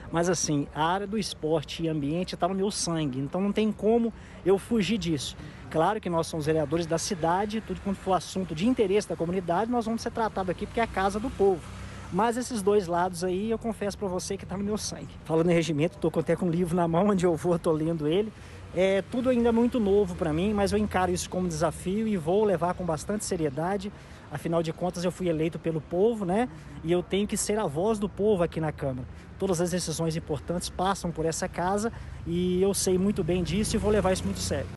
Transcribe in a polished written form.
Mas assim, a área do esporte e ambiente está no meu sangue, então não tem como eu fugir disso. Claro que nós somos vereadores da cidade, tudo quanto for assunto de interesse da comunidade, nós vamos ser tratados aqui porque é a casa do povo. Mas esses dois lados aí, eu confesso para você que está no meu sangue. Falando em regimento, estou até com um livro na mão, onde eu vou, estou lendo ele. É tudo ainda muito novo para mim, mas eu encaro isso como desafio e vou levar com bastante seriedade. Afinal de contas, eu fui eleito pelo povo, né? E eu tenho que ser a voz do povo aqui na Câmara. Todas as decisões importantes passam por essa casa e eu sei muito bem disso e vou levar isso muito sério.